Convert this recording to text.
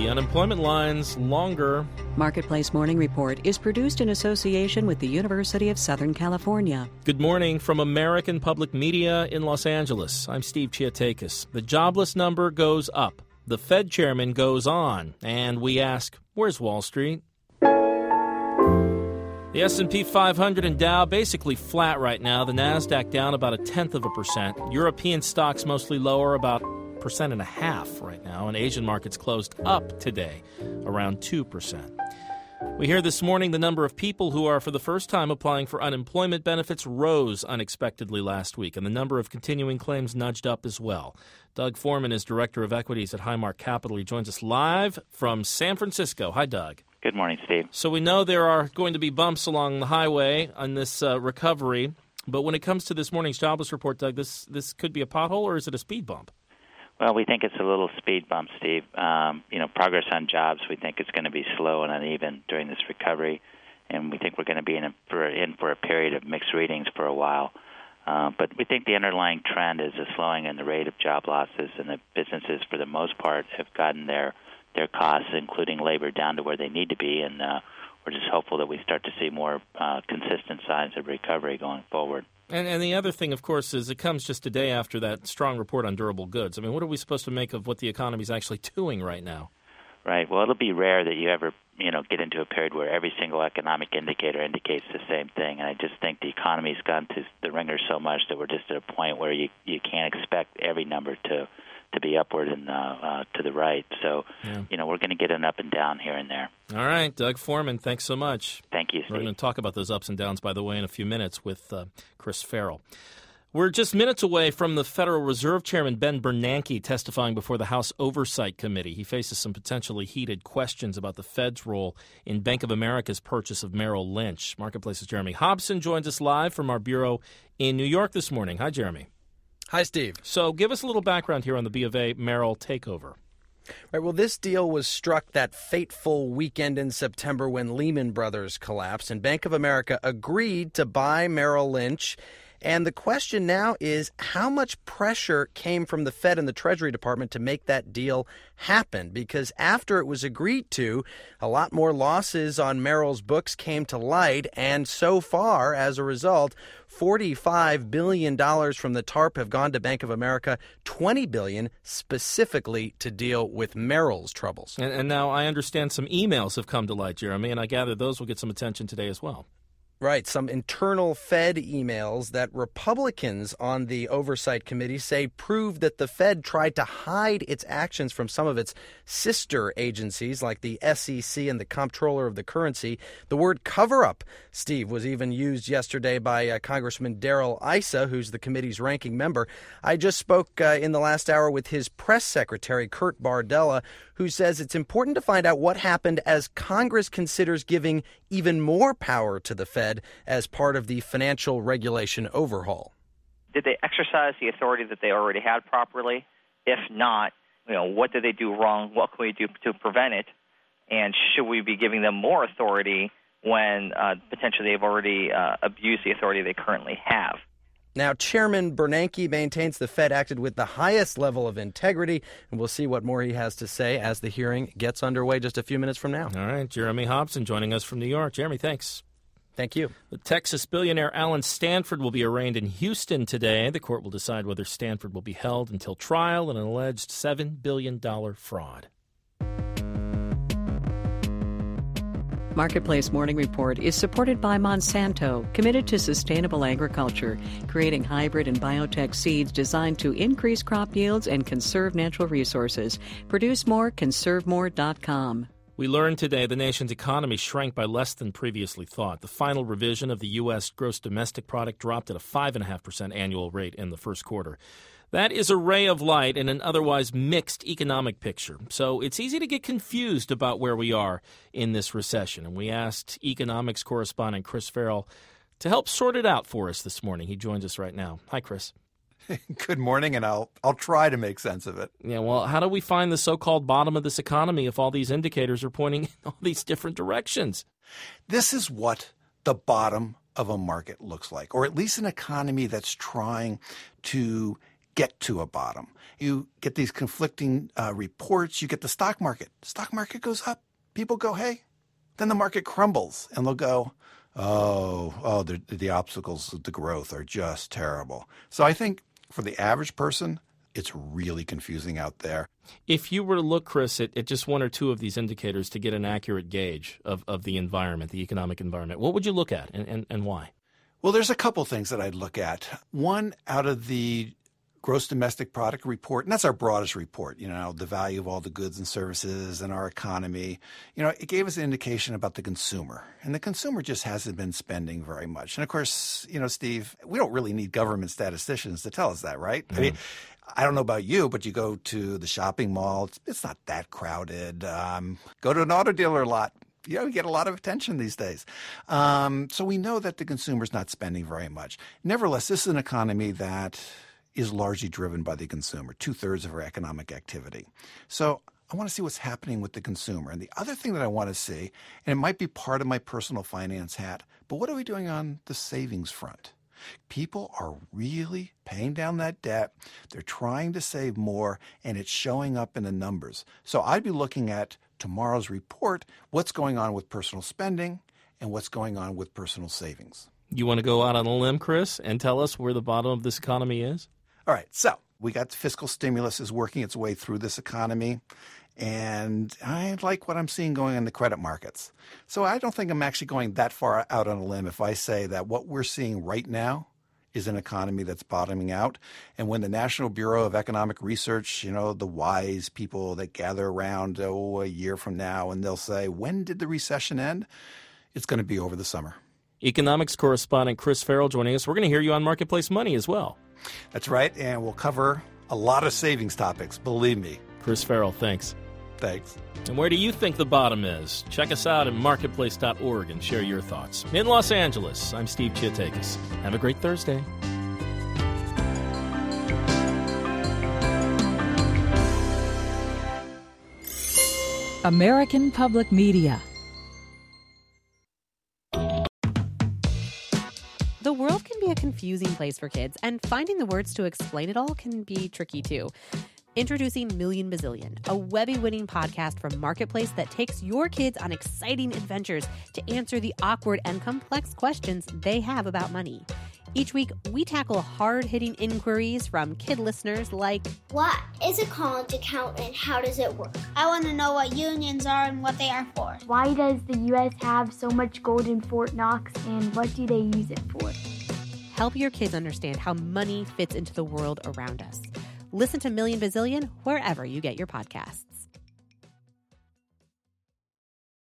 the unemployment line's longer. Marketplace Morning Report is produced in association with the University of Southern California. Good morning from American Public Media in Los Angeles. I'm Steve Chiatakis. The jobless number goes up. The Fed chairman goes on. And we ask, where's Wall Street? The S&P 500 and Dow basically flat right now. The NASDAQ down about 0.1%. European stocks mostly lower, about 1.5% right now. And Asian markets closed up today, around 2%. We hear this morning the number of people who are for the first time applying for unemployment benefits rose unexpectedly last week, and the number of continuing claims nudged up as well. Doug Foreman is Director of Equities at Highmark Capital. He joins us live from San Francisco. Hi, Doug. Good morning, Steve. So we know there are going to be bumps along the highway on this recovery, but when it comes to this morning's jobless report, Doug, this could be a pothole, or is it a speed bump? Well, we think it's a little speed bump, Steve. Progress on jobs, we think it's going to be slow and uneven during this recovery, and we think we're going to be in for a period of mixed readings for a while. But we think the underlying trend is a slowing in the rate of job losses, and the businesses, for the most part, have gotten their costs, including labor, down to where they need to be, and we're just hopeful that we start to see more consistent signs of recovery going forward. And the other thing, of course, is it comes just a day after that strong report on durable goods. I mean, what are we supposed to make of what the economy is actually doing right now? Right. Well, it'll be rare that you ever, get into a period where every single economic indicator indicates the same thing. And I just think the economy's gone to the ringer so much that we're just at a point where you can't expect every number to be upward and to the right. So, we're going to get an up and down here and there. All right, Doug Foreman, thanks so much. Thank you, Steve. We're going to talk about those ups and downs, by the way, in a few minutes with Chris Farrell. We're just minutes away from the Federal Reserve Chairman Ben Bernanke testifying before the House Oversight Committee. He faces some potentially heated questions about the Fed's role in Bank of America's purchase of Merrill Lynch. Marketplace's Jeremy Hobson joins us live from our bureau in New York this morning. Hi, Jeremy. Hi, Steve. So give us a little background here on the B of A Merrill takeover. Right, well, this deal was struck that fateful weekend in September when Lehman Brothers collapsed, and Bank of America agreed to buy Merrill Lynch. And the question now is, how much pressure came from the Fed and the Treasury Department to make that deal happen? Because after it was agreed to, a lot more losses on Merrill's books came to light. And so far, as a result, $45 billion from the TARP have gone to Bank of America, $20 billion specifically to deal with Merrill's troubles. And now I understand some emails have come to light, Jeremy, and I gather those will get some attention today as well. Right. Some internal Fed emails that Republicans on the Oversight Committee say prove that the Fed tried to hide its actions from some of its sister agencies like the SEC and the Comptroller of the Currency. The word cover-up, Steve, was even used yesterday by Congressman Darrell Issa, who's the committee's ranking member. I just spoke in the last hour with his press secretary, Kurt Bardella, who says it's important to find out what happened as Congress considers giving even more power to the Fed as part of the financial regulation overhaul. Did they exercise the authority that they already had properly? If not, what did they do wrong? What can we do to prevent it? And should we be giving them more authority when potentially they've already abused the authority they currently have? Now, Chairman Bernanke maintains the Fed acted with the highest level of integrity, and we'll see what more he has to say as the hearing gets underway just a few minutes from now. All right, Jeremy Hobson joining us from New York. Jeremy, thanks. Thank you. The Texas billionaire Alan Stanford will be arraigned in Houston today. The court will decide whether Stanford will be held until trial in an alleged $7 billion fraud. Marketplace Morning Report is supported by Monsanto, committed to sustainable agriculture, creating hybrid and biotech seeds designed to increase crop yields and conserve natural resources. Produce more, conservemore.com. We learned today the nation's economy shrank by less than previously thought. The final revision of the U.S. gross domestic product dropped at a 5.5% annual rate in the first quarter. That is a ray of light in an otherwise mixed economic picture. So it's easy to get confused about where we are in this recession. And we asked economics correspondent Chris Farrell to help sort it out for us this morning. He joins us right now. Hi, Chris. Good morning, and I'll try to make sense of it. Yeah, well, how do we find the so-called bottom of this economy if all these indicators are pointing in all these different directions? This is what the bottom of a market looks like, or at least an economy that's trying to get to a bottom. You get these conflicting reports. You get the stock market. Stock market goes up. People go, hey. Then the market crumbles, and they'll go, the obstacles to growth are just terrible. So I think for the average person, it's really confusing out there. If you were to look, Chris, at just one or two of these indicators to get an accurate gauge of the environment, the economic environment, what would you look at and why? Well, there's a couple things that I'd look at. One, out of the gross domestic product report, and that's our broadest report, the value of all the goods and services in our economy. It gave us an indication about the consumer, and the consumer just hasn't been spending very much. And of course, Steve, we don't really need government statisticians to tell us that, right? Mm-hmm. I mean, I don't know about you, but you go to the shopping mall, it's not that crowded. Go to an auto dealer lot. You get a lot of attention these days. So we know that the consumer's not spending very much. Nevertheless, this is an economy that is largely driven by the consumer, 2/3 of our economic activity. So I want to see what's happening with the consumer. And the other thing that I want to see, and it might be part of my personal finance hat, but what are we doing on the savings front? People are really paying down that debt. They're trying to save more, and it's showing up in the numbers. So I'd be looking at tomorrow's report, what's going on with personal spending and what's going on with personal savings. You want to go out on a limb, Chris, and tell us where the bottom of this economy is? All right, so we got fiscal stimulus is working its way through this economy, and I like what I'm seeing going in the credit markets. So I don't think I'm actually going that far out on a limb if I say that what we're seeing right now is an economy that's bottoming out. And when the National Bureau of Economic Research, the wise people that gather around a year from now, and they'll say, when did the recession end? It's going to be over the summer. Economics correspondent Chris Farrell joining us. We're going to hear you on Marketplace Money as well. That's right, and we'll cover a lot of savings topics, believe me. Chris Farrell, thanks. Thanks. And where do you think the bottom is? Check us out at marketplace.org and share your thoughts. In Los Angeles, I'm Steve Chiatakis. Have a great Thursday. American Public Media. The world can be a confusing place for kids, and finding the words to explain it all can be tricky too. Introducing Million Bazillion, a Webby-winning podcast from Marketplace that takes your kids on exciting adventures to answer the awkward and complex questions they have about money. Each week, we tackle hard-hitting inquiries from kid listeners like, what is a college account and how does it work? I want to know what unions are and what they are for. Why does the U.S. have so much gold in Fort Knox and what do they use it for? Help your kids understand how money fits into the world around us. Listen to Million Bazillion wherever you get your podcasts.